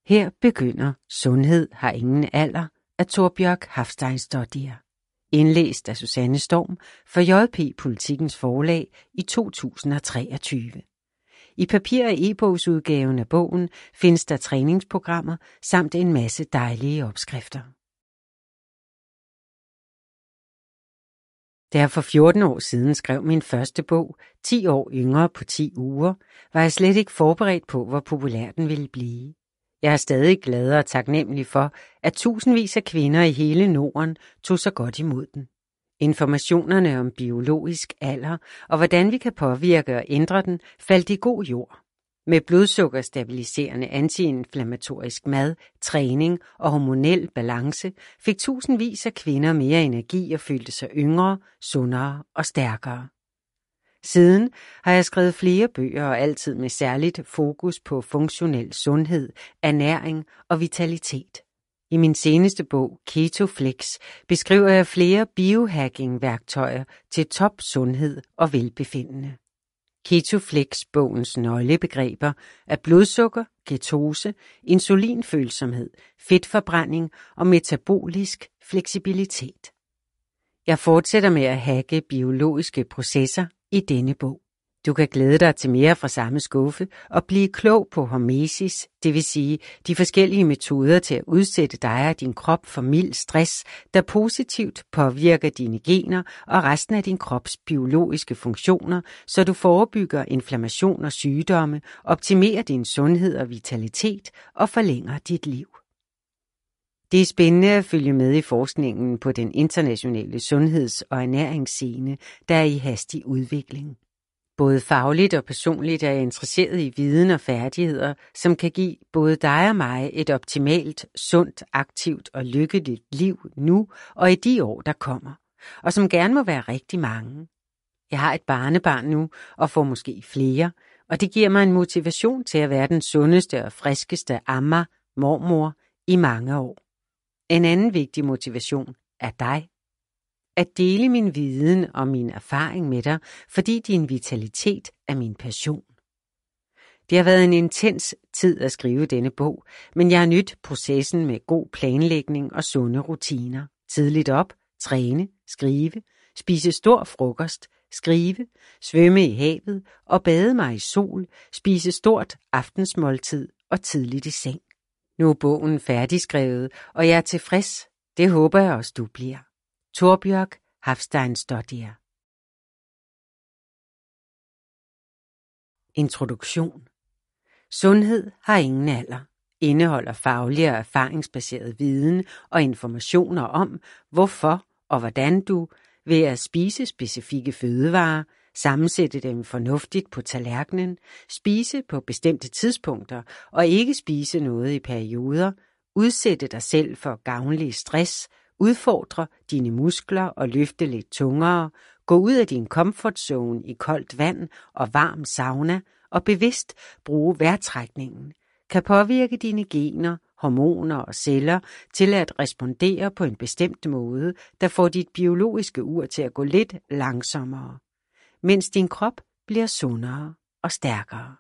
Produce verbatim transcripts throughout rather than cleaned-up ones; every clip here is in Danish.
Her begynder Sundhed har ingen alder af Torbjørg Hafsteinsdottir. Indlæst af Susanne Storm for J P Politikens Forlag i to tusind og treogtyve. I papir- og e-bogsudgaven af bogen findes der træningsprogrammer samt en masse dejlige opskrifter. Da jeg for fjorten år siden skrev min første bog, ti år yngre på ti uger, var jeg slet ikke forberedt på, hvor populær den ville blive. Jeg er stadig glad og taknemmelig for, at tusindvis af kvinder i hele Norden tog så godt imod den. Informationerne om biologisk alder og hvordan vi kan påvirke og ændre den, faldt i god jord. Med blodsukkerstabiliserende antiinflammatorisk mad, træning og hormonel balance fik tusindvis af kvinder mere energi og følte sig yngre, sundere og stærkere. Siden har jeg skrevet flere bøger og altid med særligt fokus på funktionel sundhed, ernæring og vitalitet. I min seneste bog, KetoFlex, beskriver jeg flere biohacking-værktøjer til top sundhed og velbefindende. KetoFlex-bogens nøglebegreber er blodsukker, ketose, insulinfølsomhed, fedtforbrænding og metabolisk fleksibilitet. Jeg fortsætter med at hacke biologiske processer i denne bog. Du kan glæde dig til mere fra samme skuffe og blive klog på hormesis, det vil sige de forskellige metoder til at udsætte dig og din krop for mild stress, der positivt påvirker dine gener og resten af din krops biologiske funktioner, så du forebygger inflammation og sygdomme, optimerer din sundhed og vitalitet og forlænger dit liv. Det er spændende at følge med i forskningen på den internationale sundheds- og ernæringsscene, der er i hastig udvikling. Både fagligt og personligt er jeg interesseret i viden og færdigheder, som kan give både dig og mig et optimalt, sundt, aktivt og lykkeligt liv nu og i de år, der kommer, og som gerne må være rigtig mange. Jeg har et barnebarn nu og får måske flere, og det giver mig en motivation til at være den sundeste og friskeste amma, mormor, i mange år. En anden vigtig motivation er dig. At dele min viden og min erfaring med dig, fordi din vitalitet er min passion. Det har været en intens tid at skrive denne bog, men jeg har nydt processen med god planlægning og sunde rutiner. Tidligt op, træne, skrive, spise stor frokost, skrive, svømme i havet og bade mig i sol, spise stort aftensmåltid og tidligt i seng. Nu er bogen færdigskrevet, og jeg er tilfreds. Det håber jeg også, du bliver. Torbjørg Hafsteinsdottir. Introduktion. Sundhed har ingen alder. Indeholder faglig og erfaringsbaseret viden og informationer om, hvorfor og hvordan du ved at spise specifikke fødevarer, sammensætte dem fornuftigt på tallerkenen, spise på bestemte tidspunkter og ikke spise noget i perioder, udsætte dig selv for gavnlig stress, udfordre dine muskler og løfte lidt tungere, gå ud af din comfort zone i koldt vand og varm sauna og bevidst bruge vejrtrækningen, kan påvirke dine gener, hormoner og celler til at respondere på en bestemt måde, der får dit biologiske ur til at gå lidt langsommere, mens din krop bliver sundere og stærkere.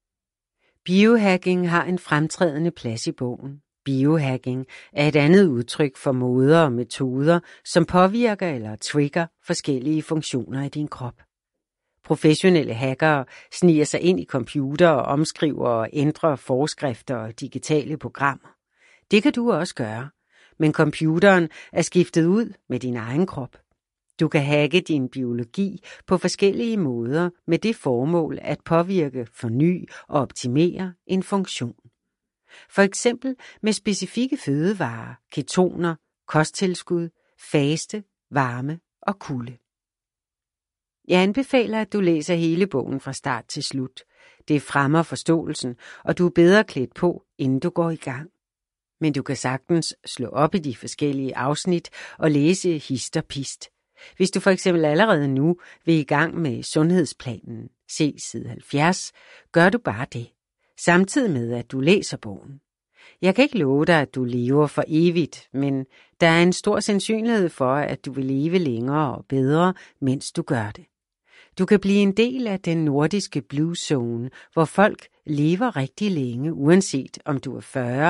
Biohacking har en fremtrædende plads i bogen. Biohacking er et andet udtryk for måder og metoder, som påvirker eller trigger forskellige funktioner i din krop. Professionelle hackere sniger sig ind i computer og omskriver og ændrer forskrifter og digitale programmer. Det kan du også gøre, men computeren er skiftet ud med din egen krop. Du kan hacke din biologi på forskellige måder med det formål at påvirke, forny og optimere en funktion. For eksempel med specifikke fødevarer, ketoner, kosttilskud, faste, varme og kulde. Jeg anbefaler, at du læser hele bogen fra start til slut. Det fremmer forståelsen, og du er bedre klædt på, inden du går i gang. Men du kan sagtens slå op i de forskellige afsnit og læse hist og pist. Hvis du for eksempel allerede nu vil i gang med sundhedsplanen, se side halvfjerds, gør du bare det, samtidig med at du læser bogen. Jeg kan ikke love dig, at du lever for evigt, men der er en stor sandsynlighed for, at du vil leve længere og bedre, mens du gør det. Du kan blive en del af den nordiske Blue Zone, hvor folk lever rigtig længe, uanset om du er fyrre